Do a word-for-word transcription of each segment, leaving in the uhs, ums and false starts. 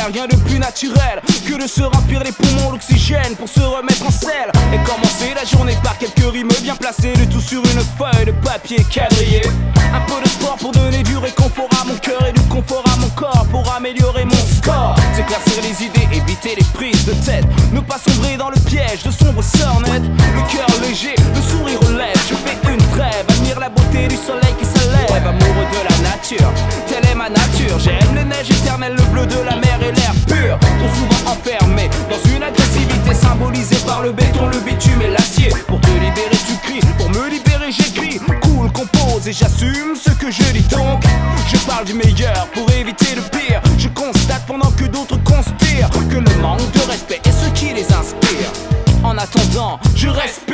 rien de plus naturel que de se remplir les poumons d'oxygène pour se remettre en selle et commencer la journée par quelques rimes bien placées, le tout sur une feuille de papier quadrillé. Un peu de sport pour donner du réconfort à mon cœur et du confort à mon corps pour améliorer mon score. S'éclaircir les idées, éviter les prises de tête, ne pas sombrer dans le piège de sombres sornettes. Le cœur léger, le sourire aux lèvres, je fais une trêve, admire la beauté du soleil qui se lève. Amoureux de la nature, telle est ma nature. J'aime les neiges éternelles, le bleu de la mer et l'air pur. Trop souvent enfermé dans une agressivité symbolisée par le béton, le bitume et l'acier. Pour te libérer tu cries, pour me libérer j'écris. Cool, compose et j'assume ce que je dis donc. Je parle du meilleur pour éviter le pire. Je constate pendant que d'autres conspirent que le manque de respect est ce qui les inspire. En attendant, je respire.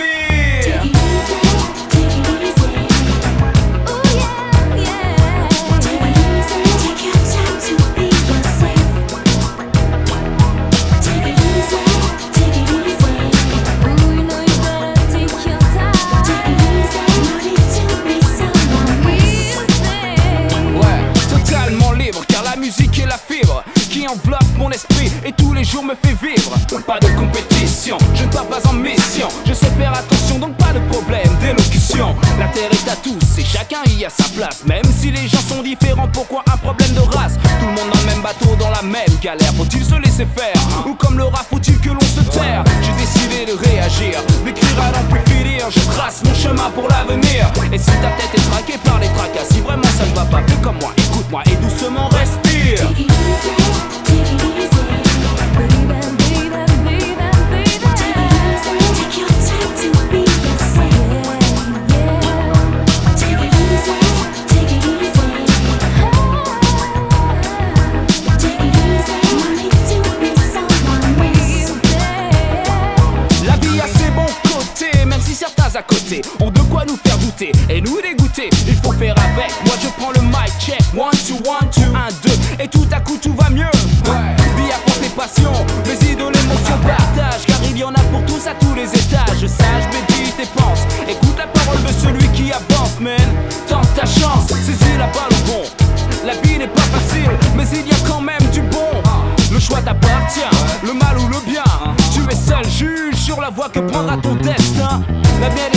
Qui enveloppe mon esprit et tous les jours me fait vivre. Pas de compétition, je ne pars pas en mission. Je sais faire attention, donc pas de problème d'élocution. La terre est à tous et chacun y a sa place. Même si les gens sont différents, pourquoi un problème de race? Tout le monde dans le même bateau, dans la même galère. Faut-il se laisser faire? Ou comme le rap, faut-il que l'on se terre? J'ai décidé de réagir, d'écrire à n'en plus finir. Je trace mon chemin pour l'avenir. Et si ta tête est traquée par les tracas, si vraiment ça ne va pas, fais comme moi, écoute-moi et doucement respire. À côté, ont de quoi nous faire douter et nous dégoûter. Il faut faire avec, moi je prends le mic check. One, two, one, two, un, deux. Et tout à coup tout va mieux. Ouais. Vie à porter passion, mes idoles, émotions, partage. Car il y en a pour tous à tous les étages. Sage, médite et pense. Écoute la parole de celui qui avance, man. Tente ta chance, saisis la balle au bon. La vie n'est pas facile, mais il y a quand même du bon. Le choix t'appartient, le mal ou le bien. Tu es seul juge sur la voie que prendra ton destin. La mienne